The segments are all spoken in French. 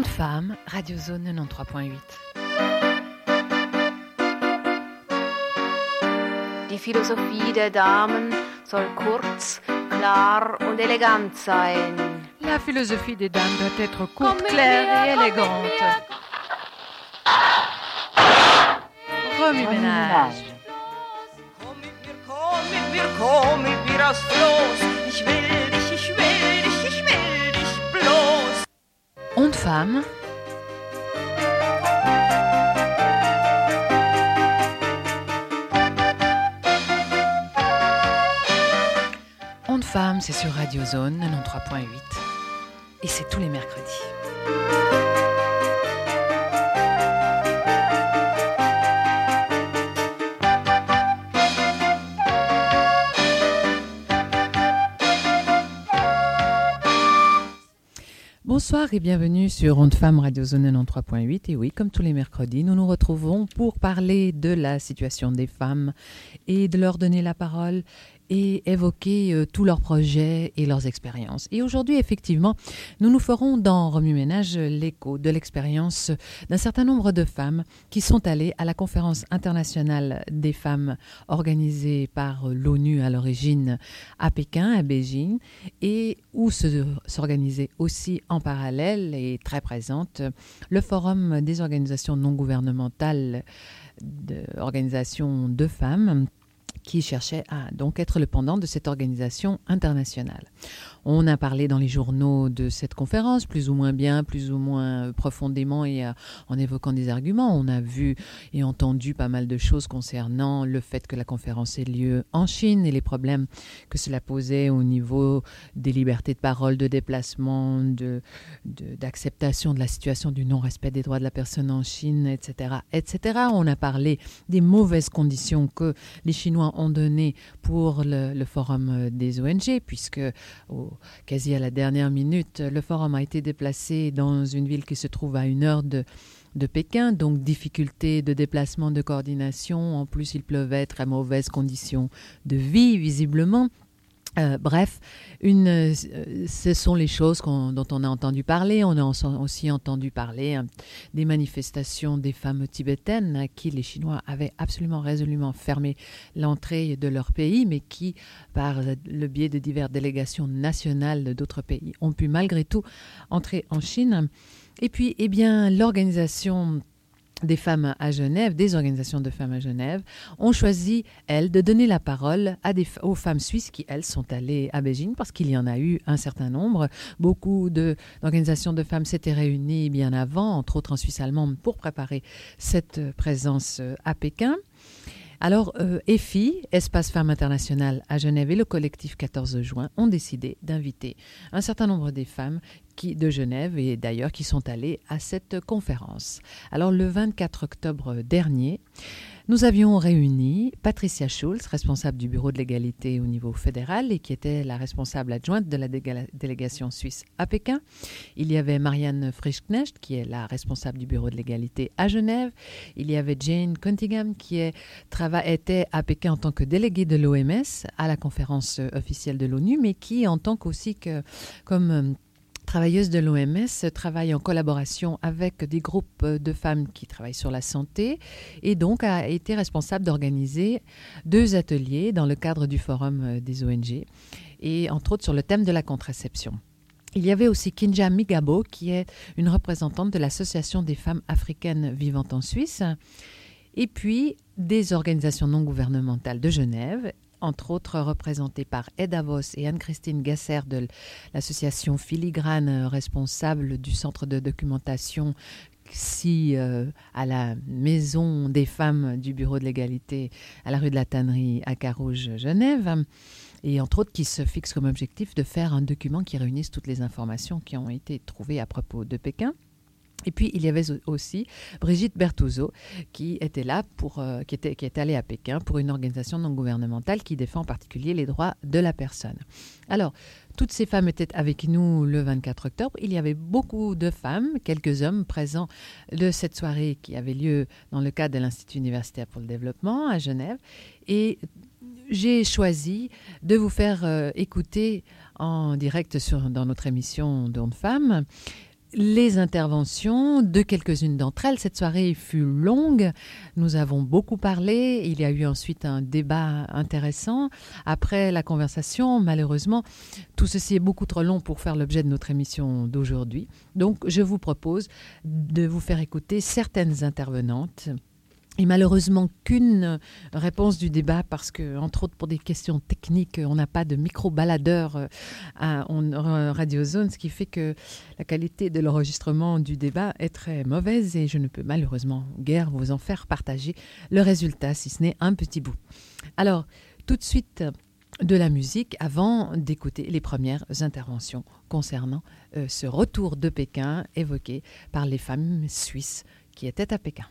Ondes Femmes, Radio Zone 93.8. Die Philosophie der Damen soll kurz, klar und elegant sein. La philosophie des dames doit être courte, claire et élégante. Remue-ménage. Komm mit mir aufs Floß. Ich will dich, ich will dich, ich will dich bloß. Ondes Femmes. Ondes Femmes, c'est sur Radio Zone 93.8 et c'est tous les mercredis. Bonsoir et bienvenue sur Ondes Femmes Radio Zone 93.8. Et oui, comme tous les mercredis, nous nous retrouvons pour parler de la situation des femmes et de leur donner la parole et évoquer tous leurs projets et leurs expériences. Et aujourd'hui, effectivement, nous nous ferons dans Remue-Ménage l'écho de l'expérience d'un certain nombre de femmes qui sont allées à la conférence internationale des femmes organisée par l'ONU à l'origine à Pékin, à Beijing, et où s'organisait aussi en parallèle et très présente le Forum des organisations non gouvernementales d'organisations de femmes qui cherchait à donc être le pendant de cette organisation internationale. On a parlé dans les journaux de cette conférence, plus ou moins bien, plus ou moins profondément et en évoquant des arguments. On a vu et entendu pas mal de choses concernant le fait que la conférence ait lieu en Chine et les problèmes que cela posait au niveau des libertés de parole, de déplacement, d'acceptation de la situation du non-respect des droits de la personne en Chine, etc., etc. On a parlé des mauvaises conditions que les Chinois ont données pour le forum des ONG, puisque quasi à la dernière minute, le forum a été déplacé dans une ville qui se trouve à 1 heure de Pékin, donc difficulté de déplacement, de coordination. En plus, il pleuvait, très mauvaises conditions de vie, visiblement. Bref, ce sont les choses dont on a entendu parler. On a aussi entendu parler des manifestations des femmes tibétaines à qui les Chinois avaient absolument résolument fermé l'entrée de leur pays, mais qui, par le biais de diverses délégations nationales d'autres pays, ont pu malgré tout entrer en Chine. Et puis, l'organisation des femmes à Genève, des organisations de femmes à Genève, ont choisi, elles, de donner la parole aux femmes suisses qui, elles, sont allées à Beijing, parce qu'il y en a eu un certain nombre. Beaucoup d'organisations de femmes s'étaient réunies bien avant, entre autres en Suisse allemande, pour préparer cette présence à Pékin. Alors, EFI, Espace Femmes Internationales à Genève, et le collectif 14 juin ont décidé d'inviter un certain nombre des femmes de Genève et d'ailleurs qui sont allées à cette conférence. Alors, le 24 octobre dernier, nous avions réuni Patricia Schulz, responsable du bureau de l'égalité au niveau fédéral et qui était la responsable adjointe de la délégation suisse à Pékin. Il y avait Marianne Frischknecht, qui est la responsable du bureau de l'égalité à Genève. Il y avait Jane Cunningham, qui était à Pékin en tant que déléguée de l'OMS à la conférence officielle de l'ONU, mais qui, en tant qu'aussi comme travailleuse de l'OMS, travaille en collaboration avec des groupes de femmes qui travaillent sur la santé et donc a été responsable d'organiser 2 ateliers dans le cadre du forum des ONG et entre autres sur le thème de la contraception. Il y avait aussi Kinja Migabo qui est une représentante de l'Association des femmes africaines vivant en Suisse et puis des organisations non gouvernementales de Genève, entre autres représentées par Eda Voss et Anne-Christine Gasser de l'association Filigrane, responsable du centre de documentation à la Maison des femmes du Bureau de l'égalité à la rue de la Tannerie à Carouge, Genève, et entre autres qui se fixe comme objectif de faire un document qui réunisse toutes les informations qui ont été trouvées à propos de Pékin. Et puis, il y avait aussi Brigitte Bertuzzo qui était là qui est allée à Pékin pour une organisation non gouvernementale qui défend en particulier les droits de la personne. Alors, toutes ces femmes étaient avec nous le 24 octobre. Il y avait beaucoup de femmes, quelques hommes présents de cette soirée qui avait lieu dans le cadre de l'Institut universitaire pour le développement à Genève. Et j'ai choisi de vous faire écouter en direct dans notre émission d'Ondes Femmes les interventions de quelques-unes d'entre elles. Cette soirée fut longue, nous avons beaucoup parlé, il y a eu ensuite un débat intéressant. Après la conversation, malheureusement, tout ceci est beaucoup trop long pour faire l'objet de notre émission d'aujourd'hui. Donc, je vous propose de vous faire écouter certaines intervenantes. Et malheureusement qu'une réponse du débat parce que, entre autres pour des questions techniques, on n'a pas de micro-baladeur à Radio Zone, ce qui fait que la qualité de l'enregistrement du débat est très mauvaise et je ne peux malheureusement guère vous en faire partager le résultat, si ce n'est un petit bout. Alors, tout de suite de la musique avant d'écouter les premières interventions concernant ce retour de Pékin évoqué par les femmes suisses qui étaient à Pékin.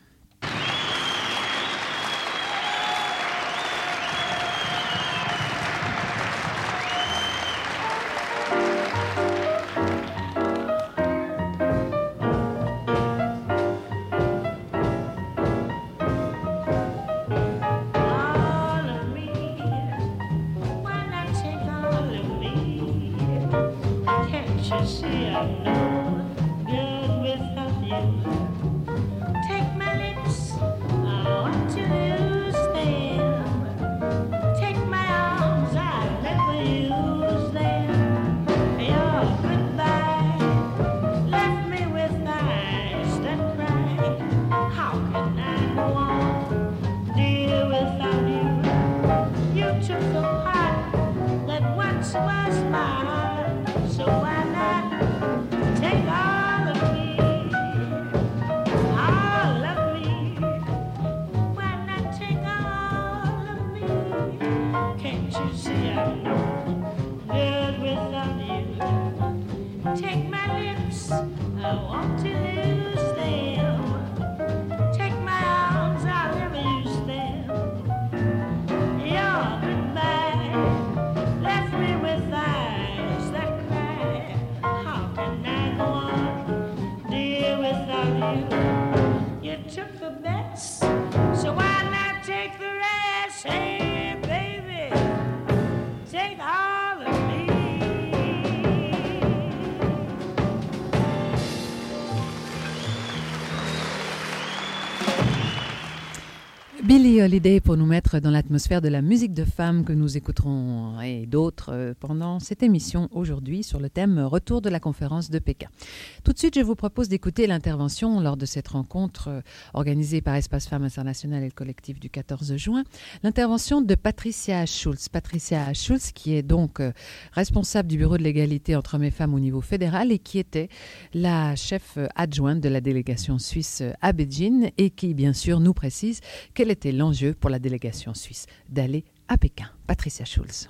Billie Holiday pour nous mettre dans l'atmosphère de la musique de femmes que nous écouterons et d'autres pendant cette émission aujourd'hui sur le thème Retour de la conférence de Pékin. Tout de suite, je vous propose d'écouter l'intervention lors de cette rencontre organisée par Espace Femmes International et le collectif du 14 juin, l'intervention de Patricia Schulz. Patricia Schulz qui est donc responsable du bureau de l'égalité entre hommes et femmes au niveau fédéral et qui était la chef adjointe de la délégation suisse à Beijing et qui bien sûr nous précise quel était l'enjeu pour la délégation suisse d'aller à Pékin. Patricia Schulz.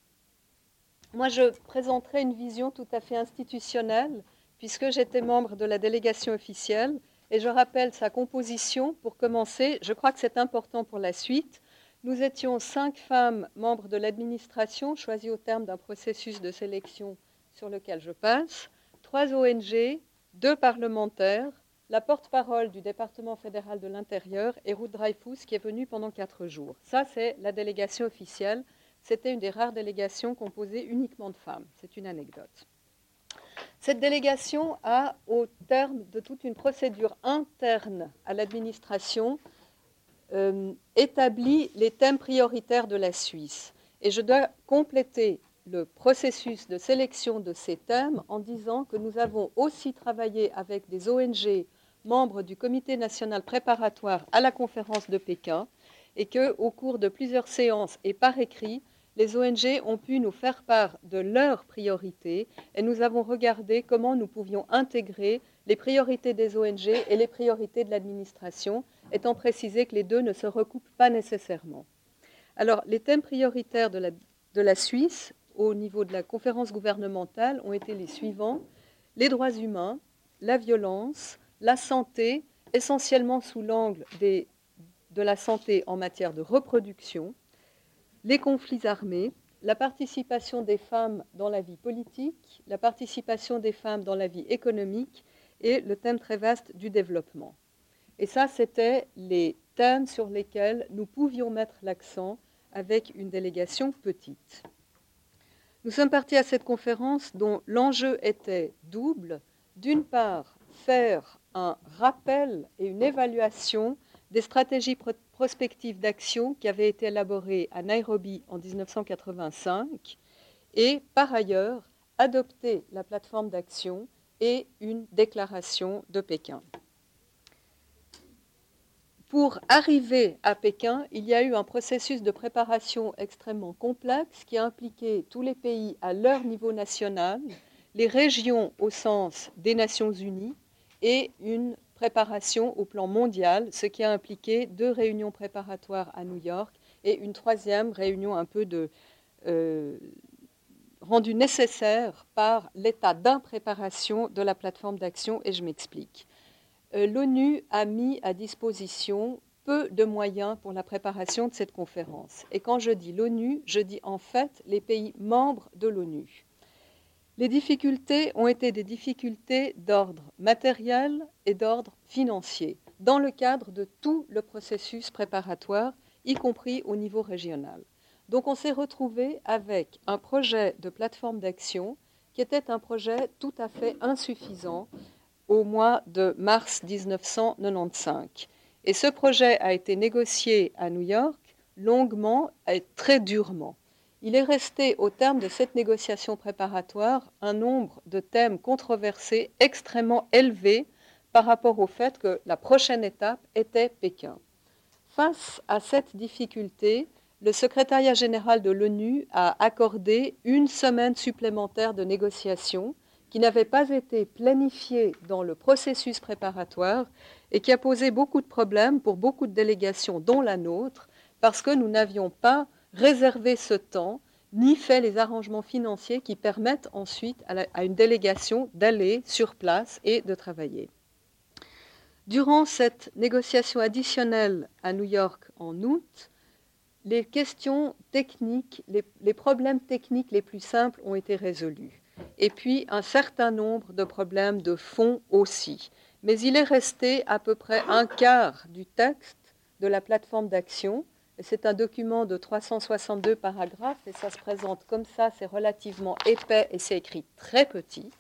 Moi, je présenterai une vision tout à fait institutionnelle, puisque j'étais membre de la délégation officielle, et je rappelle sa composition pour commencer. Je crois que c'est important pour la suite. Nous étions 5 femmes membres de l'administration, choisies au terme d'un processus de sélection sur lequel je passe, 3 ONG, 2 parlementaires, la porte-parole du département fédéral de l'Intérieur et Ruth Dreyfus qui est venue pendant 4 jours. Ça, c'est la délégation officielle. C'était une des rares délégations composées uniquement de femmes. C'est une anecdote. Cette délégation a, au terme de toute une procédure interne à l'administration, établi les thèmes prioritaires de la Suisse. Et je dois compléter le processus de sélection de ces thèmes en disant que nous avons aussi travaillé avec des ONG membres du comité national préparatoire à la conférence de Pékin et qu'au cours de plusieurs séances et par écrit, les ONG ont pu nous faire part de leurs priorités et nous avons regardé comment nous pouvions intégrer les priorités des ONG et les priorités de l'administration, étant précisé que les deux ne se recoupent pas nécessairement. Alors, les thèmes prioritaires de la Suisse au niveau de la conférence gouvernementale ont été les suivants: les droits humains, la violence, la santé, essentiellement sous l'angle de la santé en matière de reproduction, les conflits armés, la participation des femmes dans la vie politique, la participation des femmes dans la vie économique et le thème très vaste du développement. Et ça, c'était les thèmes sur lesquels nous pouvions mettre l'accent avec une délégation petite. Nous sommes partis à cette conférence dont l'enjeu était double. d'une part, faire un rappel et une évaluation des stratégies prospectives d'action qui avaient été élaborées à Nairobi en 1985 et, par ailleurs, adopter la plateforme d'action et une déclaration de Pékin. Pour arriver à Pékin, il y a eu un processus de préparation extrêmement complexe qui a impliqué tous les pays à leur niveau national, les régions au sens des Nations Unies et une préparation au plan mondial, ce qui a impliqué 2 réunions préparatoires à New York et une 3e réunion un peu rendue nécessaire par l'état d'impréparation de la plateforme d'action, et je m'explique. L'ONU a mis à disposition peu de moyens pour la préparation de cette conférence. Et quand je dis l'ONU, je dis en fait les pays membres de l'ONU. Les difficultés ont été des difficultés d'ordre matériel et d'ordre financier, dans le cadre de tout le processus préparatoire, y compris au niveau régional. Donc on s'est retrouvé avec un projet de plateforme d'action qui était un projet tout à fait insuffisant au mois de mars 1995. Et ce projet a été négocié à New York longuement et très durement. Il est resté au terme de cette négociation préparatoire un nombre de thèmes controversés extrêmement élevé par rapport au fait que la prochaine étape était Pékin. Face à cette difficulté, le secrétariat général de l'ONU a accordé 1 semaine supplémentaire de négociation qui n'avait pas été planifiée dans le processus préparatoire et qui a posé beaucoup de problèmes pour beaucoup de délégations, dont la nôtre, parce que nous n'avions pas réservé ce temps, ni fait les arrangements financiers qui permettent ensuite à une délégation d'aller sur place et de travailler. Durant cette négociation additionnelle à New York en août, les questions techniques, les problèmes techniques les plus simples ont été résolus. Et puis un certain nombre de problèmes de fond aussi. Mais il est resté à peu près 1/4 du texte de la plateforme d'action. C'est un document de 362 paragraphes et ça se présente comme ça, c'est relativement épais et c'est écrit très petit.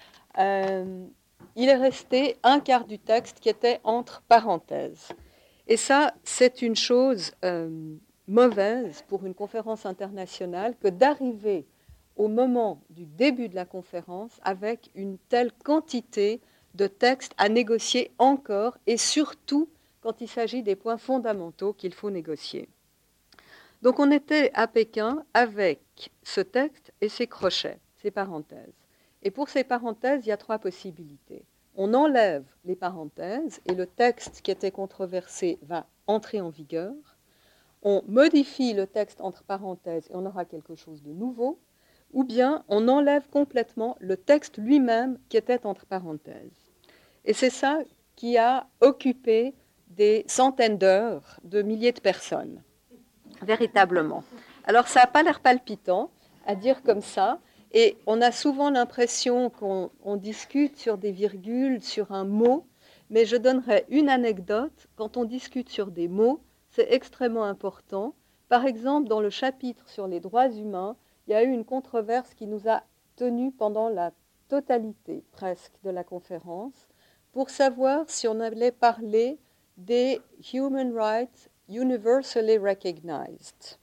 Il est resté 1/4 du texte qui était entre parenthèses. Et ça, c'est une chose mauvaise pour une conférence internationale que d'arriver au moment du début de la conférence avec une telle quantité de textes à négocier encore, et surtout quand il s'agit des points fondamentaux qu'il faut négocier. Donc on était à Pékin avec ce texte et ses crochets, ses parenthèses. Et pour ces parenthèses, il y a 3 possibilités. On enlève les parenthèses et le texte qui était controversé va entrer en vigueur. On modifie le texte entre parenthèses et on aura quelque chose de nouveau. Ou bien on enlève complètement le texte lui-même qui était entre parenthèses. Et c'est ça qui a occupé des centaines d'heures, de milliers de personnes, véritablement. Alors ça n'a pas l'air palpitant à dire comme ça, et on a souvent l'impression qu'on discute sur des virgules, sur un mot, mais je donnerai une anecdote. Quand on discute sur des mots, c'est extrêmement important. Par exemple, dans le chapitre sur les droits humains, il y a eu une controverse qui nous a tenus pendant la totalité presque de la conférence pour savoir si on allait parler des human rights universally recognized.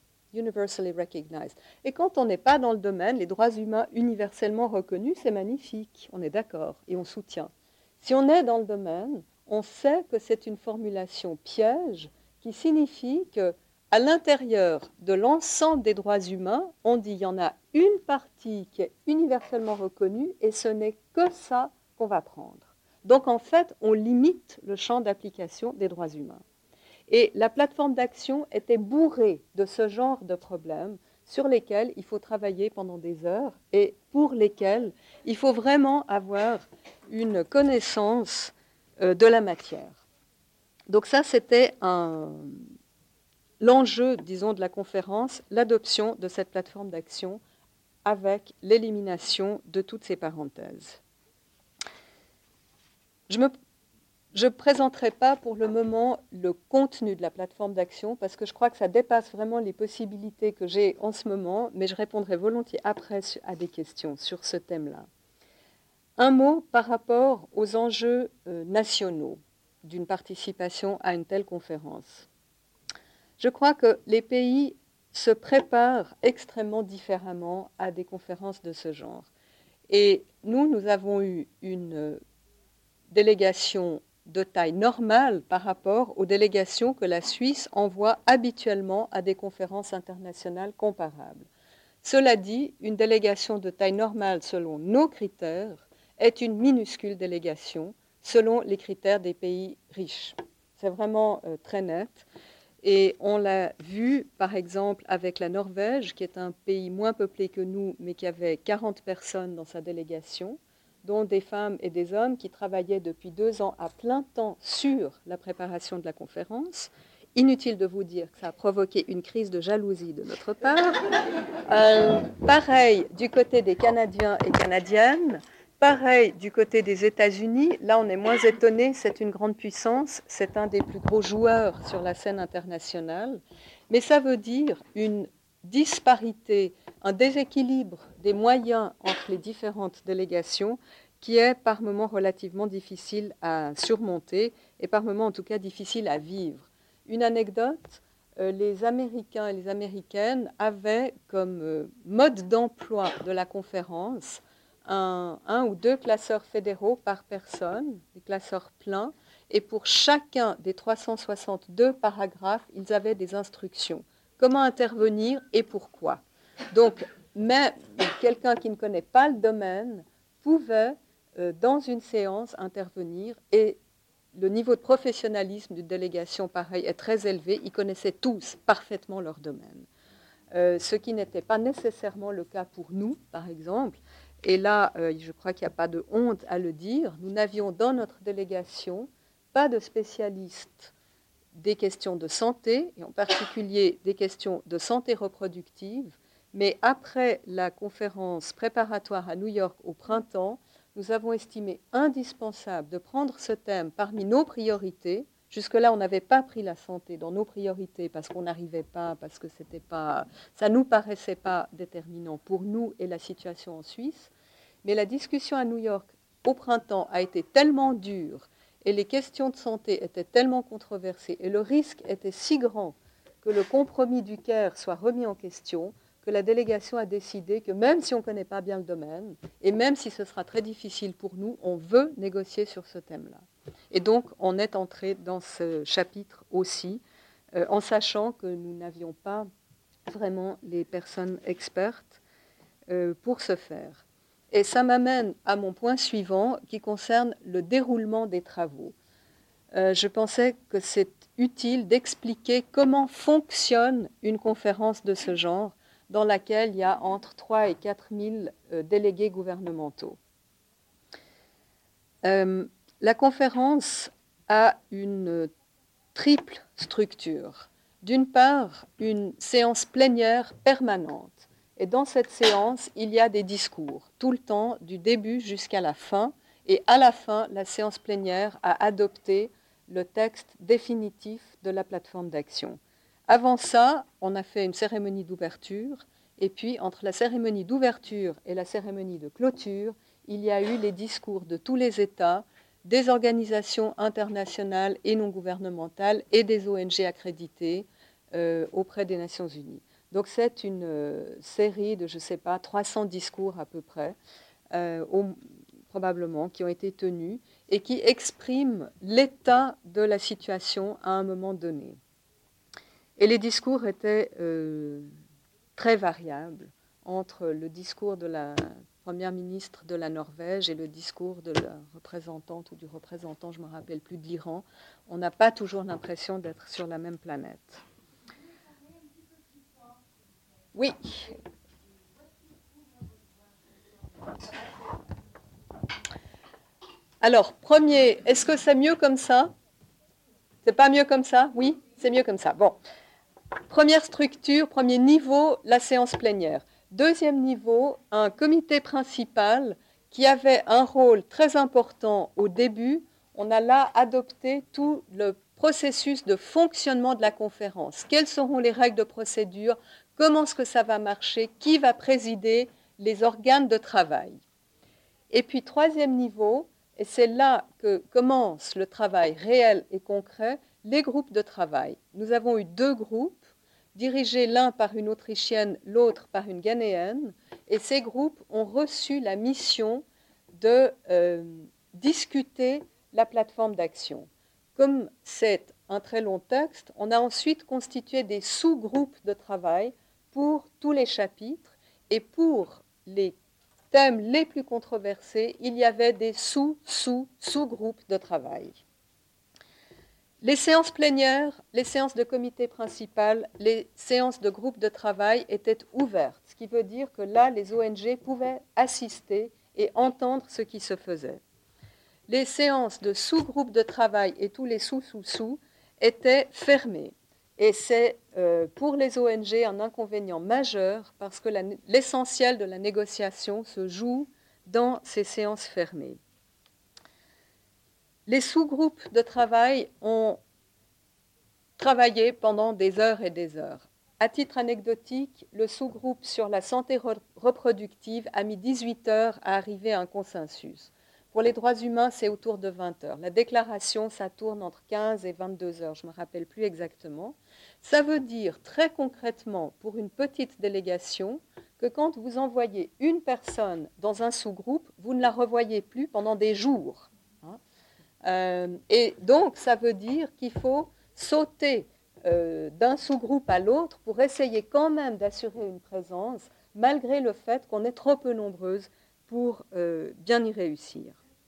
Et quand on n'est pas dans le domaine, les droits humains universellement reconnus, c'est magnifique, on est d'accord et on soutient. Si on est dans le domaine, on sait que c'est une formulation piège qui signifie que à l'intérieur de l'ensemble des droits humains, on dit qu'il y en a une partie qui est universellement reconnue et ce n'est que ça qu'on va prendre. Donc en fait, on limite le champ d'application des droits humains. Et la plateforme d'action était bourrée de ce genre de problèmes sur lesquels il faut travailler pendant des heures et pour lesquels il faut vraiment avoir une connaissance de la matière. Donc ça, c'était l'enjeu, disons, de la conférence, l'adoption de cette plateforme d'action avec l'élimination de toutes ces parenthèses. Je ne présenterai pas pour le moment le contenu de la plateforme d'action parce que je crois que ça dépasse vraiment les possibilités que j'ai en ce moment, mais je répondrai volontiers après à des questions sur ce thème-là. Un mot par rapport aux enjeux nationaux d'une participation à une telle conférence. Je crois que les pays se préparent extrêmement différemment à des conférences de ce genre. Et nous avons eu une délégation de taille normale par rapport aux délégations que la Suisse envoie habituellement à des conférences internationales comparables. Cela dit, une délégation de taille normale selon nos critères est une minuscule délégation selon les critères des pays riches. C'est vraiment très net. Et on l'a vu, par exemple, avec la Norvège, qui est un pays moins peuplé que nous, mais qui avait 40 personnes dans sa délégation, dont des femmes et des hommes qui travaillaient depuis 2 ans à plein temps sur la préparation de la conférence. Inutile de vous dire que ça a provoqué une crise de jalousie de notre part. Pareil du côté des Canadiens et Canadiennes. Pareil du côté des États-Unis, là on est moins étonné, c'est une grande puissance, c'est un des plus gros joueurs sur la scène internationale, mais ça veut dire une disparité, un déséquilibre des moyens entre les différentes délégations qui est par moments relativement difficile à surmonter et par moments en tout cas difficile à vivre. Une anecdote, les Américains et les Américaines avaient comme mode d'emploi de la conférence un ou 2 classeurs fédéraux par personne, des classeurs pleins, et pour chacun des 362 paragraphes, ils avaient des instructions. Comment intervenir et pourquoi. Donc, même quelqu'un qui ne connaît pas le domaine pouvait, dans une séance, intervenir, et le niveau de professionnalisme d'une délégation pareille est très élevé. Ils connaissaient tous parfaitement leur domaine. Ce qui n'était pas nécessairement le cas pour nous, par exemple. Et là, je crois qu'il n'y a pas de honte à le dire, nous n'avions dans notre délégation pas de spécialistes des questions de santé, et en particulier des questions de santé reproductive, mais après la conférence préparatoire à New York au printemps, nous avons estimé indispensable de prendre ce thème parmi nos priorités. Jusque-là, on n'avait pas pris la santé dans nos priorités parce qu'on n'arrivait pas, parce que ça ne nous paraissait pas déterminant pour nous et la situation en Suisse. Mais la discussion à New York au printemps a été tellement dure et les questions de santé étaient tellement controversées et le risque était si grand que le compromis du Caire soit remis en question que la délégation a décidé que même si on ne connaît pas bien le domaine et même si ce sera très difficile pour nous, on veut négocier sur ce thème-là. Et donc, on est entré dans ce chapitre aussi, en sachant que nous n'avions pas vraiment les personnes expertes pour ce faire. Et ça m'amène à mon point suivant qui concerne le déroulement des travaux. Je pensais que c'est utile d'expliquer comment fonctionne une conférence de ce genre dans laquelle il y a entre 3 et 4 000 délégués gouvernementaux. La conférence a une triple structure. D'une part, une séance plénière permanente. Et dans cette séance, il y a des discours, tout le temps, du début jusqu'à la fin. Et à la fin, la séance plénière a adopté le texte définitif de la plateforme d'action. Avant ça, on a fait une cérémonie d'ouverture. Et puis, entre la cérémonie d'ouverture et la cérémonie de clôture, il y a eu les discours de tous les États, des organisations internationales et non gouvernementales et des ONG accréditées auprès des Nations Unies. Donc c'est une série de, je ne sais pas, 300 discours à peu près, probablement, qui ont été tenus et qui expriment l'état de la situation à un moment donné. Et les discours étaient très variables entre le discours de la première ministre de la Norvège et le discours de la représentante ou du représentant, je ne me rappelle plus, de l'Iran. On n'a pas toujours l'impression d'être sur la même planète. Oui. Alors, premier, est-ce que c'est mieux comme ça? C'est pas mieux comme ça? Oui, c'est mieux comme ça. Bon. Première structure, premier niveau, la séance plénière. Deuxième niveau, un comité principal qui avait un rôle très important au début. On a là adopté tout le processus de fonctionnement de la conférence. Quelles seront les règles de procédure? Comment est-ce que ça va marcher? Qui va présider les organes de travail? Et puis, troisième niveau, et c'est là que commence le travail réel et concret, les groupes de travail. Nous avons eu 2 groupes, dirigés l'un par une Autrichienne, l'autre par une Ghanéenne, et ces groupes ont reçu la mission de discuter la plateforme d'action. Comme c'est un très long texte, on a ensuite constitué des sous-groupes de travail pour tous les chapitres, et pour les thèmes les plus controversés, il y avait des sous-groupes de travail. Les séances plénières, les séances de comité principal, les séances de groupe de travail étaient ouvertes, ce qui veut dire que là, les ONG pouvaient assister et entendre ce qui se faisait. Les séances de sous-groupe de travail et tous les sous-sous-sous étaient fermées. Et c'est pour les ONG un inconvénient majeur parce que l'essentiel de la négociation se joue dans ces séances fermées. Les sous-groupes de travail ont travaillé pendant des heures et des heures. À titre anecdotique, le sous-groupe sur la santé reproductive a mis 18 heures à arriver à un consensus. Pour les droits humains, c'est autour de 20 heures. La déclaration, ça tourne entre 15 et 22 heures, je ne me rappelle plus exactement. Ça veut dire très concrètement, pour une petite délégation, que quand vous envoyez une personne dans un sous-groupe, vous ne la revoyez plus pendant des jours. Et donc, ça veut dire qu'il faut sauter d'un sous-groupe à l'autre pour essayer quand même d'assurer une présence, malgré le fait qu'on est trop peu nombreuses pour bien y réussir.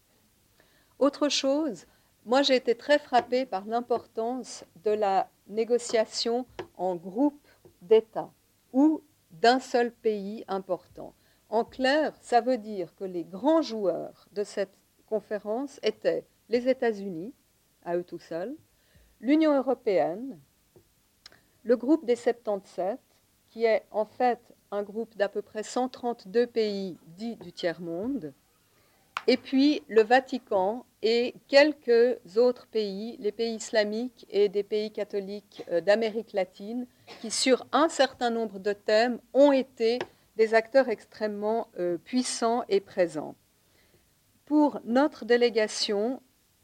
Autre chose, moi j'ai été très frappée par l'importance de la négociation en groupe d'États ou d'un seul pays important. En clair, ça veut dire que les grands joueurs de cette conférence étaient les États-Unis, à eux tout seuls, l'Union européenne, le groupe des 77, qui est en fait un groupe d'à peu près 132 pays dits du tiers-monde, et puis le Vatican et quelques autres pays, les pays islamiques et des pays catholiques d'Amérique latine, qui sur un certain nombre de thèmes ont été des acteurs extrêmement puissants et présents. Pour notre délégation,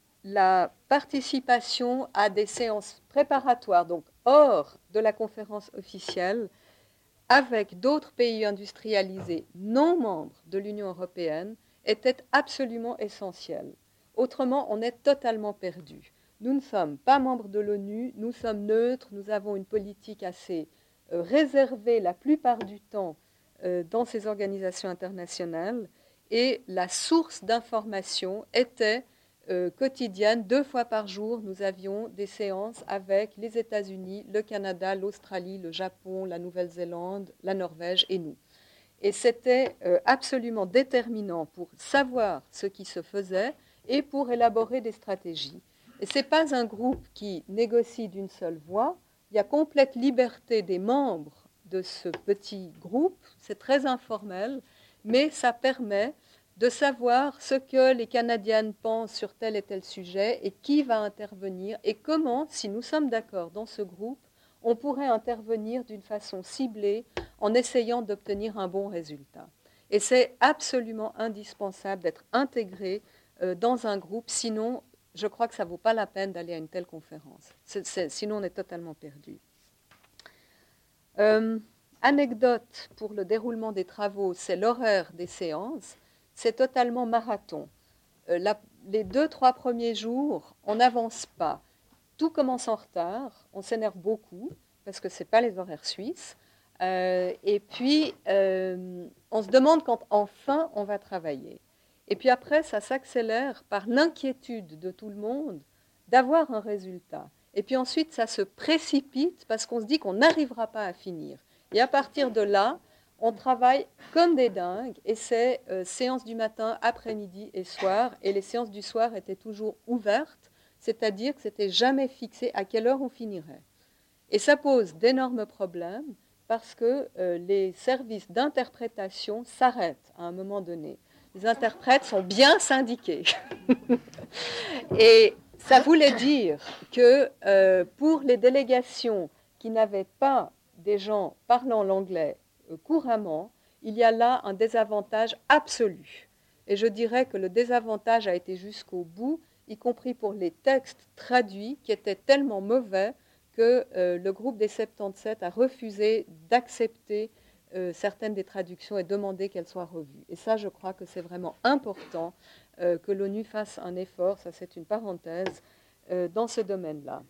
la participation à des séances préparatoires, donc hors de la conférence officielle, avec d'autres pays industrialisés non membres de l'Union européenne, était absolument essentielle. Autrement, on est totalement perdu. Nous ne sommes pas membres de l'ONU, nous sommes neutres, nous avons une politique assez réservée la plupart du temps dans ces organisations internationales, et la source d'information était quotidienne. 2 fois par jour, nous avions des séances avec les États-Unis, le Canada, l'Australie, le Japon, la Nouvelle-Zélande, la Norvège et nous. Et c'était absolument déterminant pour savoir ce qui se faisait et pour élaborer des stratégies. Et ce n'est pas un groupe qui négocie d'une seule voix. Il y a complète liberté des membres de ce petit groupe. C'est très informel, mais ça permet de savoir ce que les Canadiennes pensent sur tel et tel sujet et qui va intervenir et comment, si nous sommes d'accord dans ce groupe, on pourrait intervenir d'une façon ciblée en essayant d'obtenir un bon résultat. Et c'est absolument indispensable d'être intégré dans un groupe, sinon je crois que ça ne vaut pas la peine d'aller à une telle conférence. Sinon on est totalement perdu. Anecdote pour le déroulement des travaux, c'est l'horaire des séances. C'est totalement marathon. Les 2-3 premiers jours, on n'avance pas. Tout commence en retard, on s'énerve beaucoup, parce que ce n'est pas les horaires suisses. Et puis, on se demande quand enfin on va travailler. Et puis après, ça s'accélère par l'inquiétude de tout le monde d'avoir un résultat. Et puis ensuite, ça se précipite parce qu'on se dit qu'on n'arrivera pas à finir. Et à partir de là, on travaille comme des dingues, et c'est séances du matin, après-midi et soir. Et les séances du soir étaient toujours ouvertes, c'est-à-dire que c'était jamais fixé à quelle heure on finirait. Et ça pose d'énormes problèmes parce que les services d'interprétation s'arrêtent à un moment donné. Les interprètes sont bien syndiqués. Et ça voulait dire que pour les délégations qui n'avaient pas des gens parlant l'anglais couramment, il y a là un désavantage absolu. Et je dirais que le désavantage a été jusqu'au bout, y compris pour les textes traduits qui étaient tellement mauvais que le groupe des 77 a refusé d'accepter certaines des traductions et demandé qu'elles soient revues. Et ça, je crois que c'est vraiment important que l'ONU fasse un effort, ça c'est une parenthèse, dans ce domaine-là.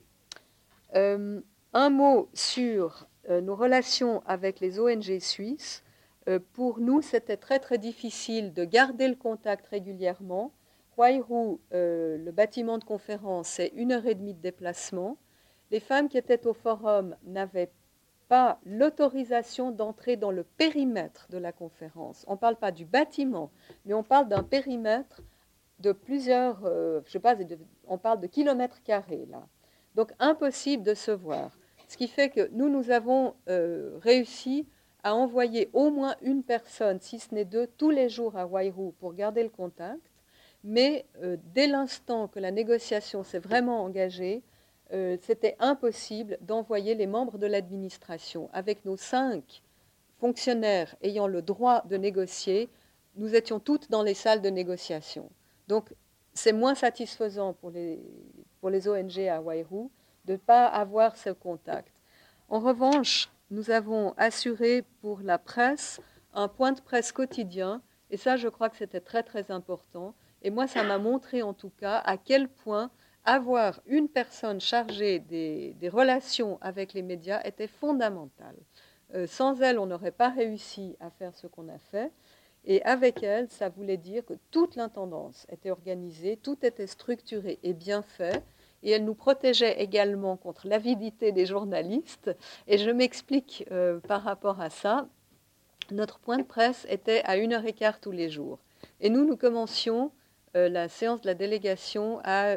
Un mot sur nos relations avec les ONG suisses. Pour nous, c'était très très difficile de garder le contact régulièrement. Huairou, le bâtiment de conférence, c'est 1h30 de déplacement. Les femmes qui étaient au forum n'avaient pas l'autorisation d'entrer dans le périmètre de la conférence. On ne parle pas du bâtiment, mais on parle d'un périmètre de plusieurs, je sais pas, on parle de kilomètres carrés là. Donc impossible de se voir. Ce qui fait que nous avons réussi à envoyer au moins une personne, si ce n'est deux, tous les jours à Huairou pour garder le contact. Mais dès l'instant que la négociation s'est vraiment engagée, c'était impossible d'envoyer les membres de l'administration. Avec nos 5 fonctionnaires ayant le droit de négocier, nous étions toutes dans les salles de négociation. Donc, c'est moins satisfaisant pour les ONG à Huairou de ne pas avoir ce contact. En revanche, nous avons assuré pour la presse un point de presse quotidien, et ça, je crois que c'était très, très important. Et moi, ça m'a montré en tout cas à quel point avoir une personne chargée des relations avec les médias était fondamental. Sans elle, on n'aurait pas réussi à faire ce qu'on a fait. Et avec elle, ça voulait dire que toute l'intendance était organisée, tout était structuré et bien fait. Et elle nous protégeait également contre l'avidité des journalistes. Et je m'explique par rapport à ça. Notre point de presse était à 1h15 tous les jours. Et nous commencions la séance de la délégation à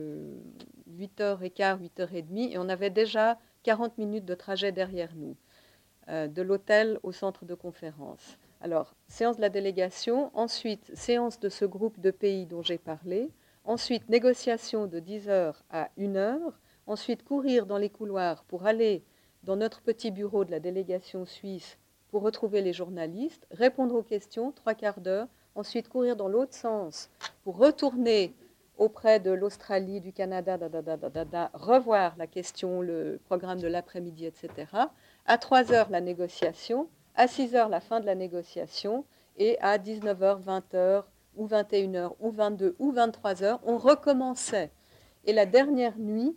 8h15, 8h30, et on avait déjà 40 minutes de trajet derrière nous, de l'hôtel au centre de conférence. Alors, séance de la délégation, ensuite séance de ce groupe de pays dont j'ai parlé, ensuite négociation de 10h à 1h, ensuite courir dans les couloirs pour aller dans notre petit bureau de la délégation suisse pour retrouver les journalistes, répondre aux questions, 3/4 d'heure, ensuite courir dans l'autre sens pour retourner auprès de l'Australie, du Canada, revoir la question, le programme de l'après-midi, etc. À 3h, la négociation, à 6h, la fin de la négociation, et à 19h, 20h, ou 21h, ou 22h, ou 23h, on recommençait. Et la dernière nuit,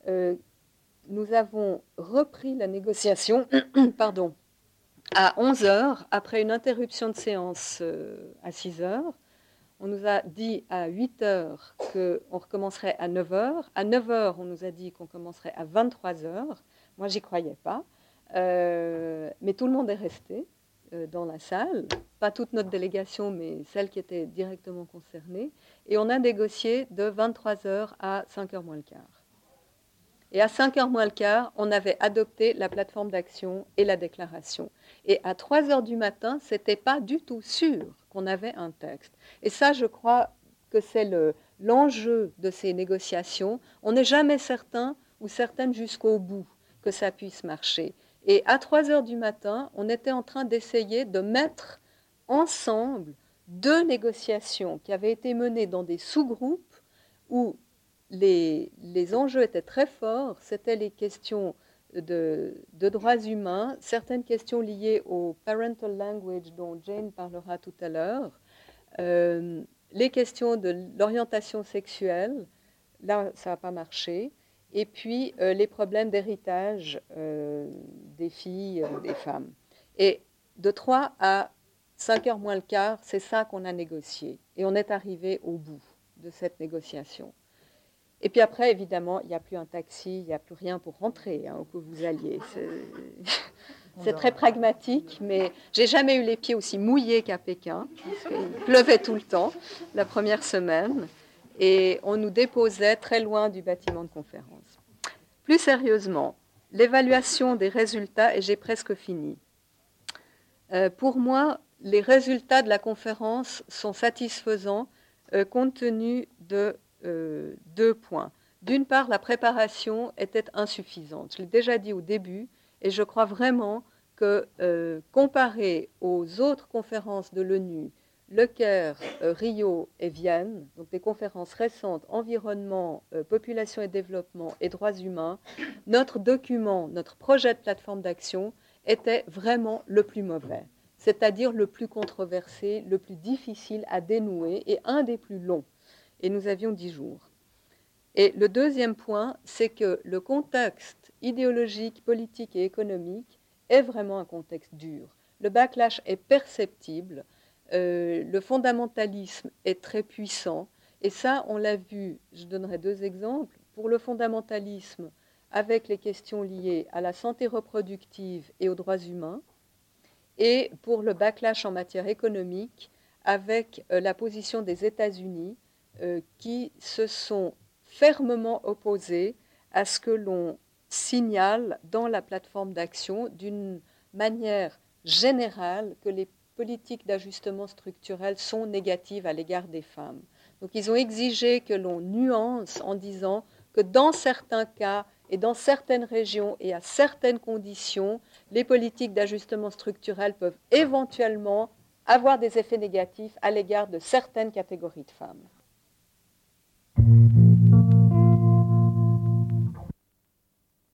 nous avons repris la négociation, pardon, à 11h, après une interruption de séance à 6h. On nous a dit à 8h qu'on recommencerait à 9h. À 9h, on nous a dit qu'on commencerait à 23h. Moi, j'y croyais pas. Mais tout le monde est resté dans la salle. Pas toute notre délégation, mais celle qui était directement concernée. Et on a négocié de 23h à 5h moins le quart. Et à 5h moins le quart, on avait adopté la plateforme d'action et la déclaration. Et à 3h du matin, ce n'était pas du tout sûr qu'on avait un texte. Et ça, je crois que c'est l'enjeu de ces négociations. On n'est jamais certain ou certaine jusqu'au bout que ça puisse marcher. Et à 3h du matin, on était en train d'essayer de mettre ensemble 2 négociations qui avaient été menées dans des sous-groupes où les enjeux étaient très forts. C'était les questions de droits humains, certaines questions liées au parental language dont Jane parlera tout à l'heure, les questions de l'orientation sexuelle, là ça n'a pas marché, et puis les problèmes d'héritage des filles, des femmes. Et de 3 à 5h moins le quart, c'est ça qu'on a négocié. Et on est arrivé au bout de cette négociation. Et puis après, évidemment, il n'y a plus un taxi, il n'y a plus rien pour rentrer, où que vous alliez. C'est très pragmatique, mais j'ai jamais eu les pieds aussi mouillés qu'à Pékin. Il pleuvait tout le temps, la première semaine, et on nous déposait très loin du bâtiment de conférence. Plus sérieusement, l'évaluation des résultats, et j'ai presque fini. Pour moi, les résultats de la conférence sont satisfaisants compte tenu de 2 points. D'une part, la préparation était insuffisante. Je l'ai déjà dit au début, et je crois vraiment que comparé aux autres conférences de l'ONU, Le Caire, Rio et Vienne, donc des conférences récentes, environnement, population et développement et droits humains, notre document, notre projet de plateforme d'action était vraiment le plus mauvais, c'est-à-dire le plus controversé, le plus difficile à dénouer et un des plus longs. Et nous avions 10 jours. Et le deuxième point, c'est que le contexte idéologique, politique et économique est vraiment un contexte dur. Le backlash est perceptible. Le fondamentalisme est très puissant et ça, on l'a vu, je donnerai 2 exemples. Pour le fondamentalisme, avec les questions liées à la santé reproductive et aux droits humains, et pour le backlash en matière économique, avec la position des États-Unis qui se sont fermement opposés à ce que l'on signale dans la plateforme d'action d'une manière générale que les politiques d'ajustement structurel sont négatives à l'égard des femmes. Donc ils ont exigé que l'on nuance en disant que dans certains cas et dans certaines régions et à certaines conditions, les politiques d'ajustement structurel peuvent éventuellement avoir des effets négatifs à l'égard de certaines catégories de femmes.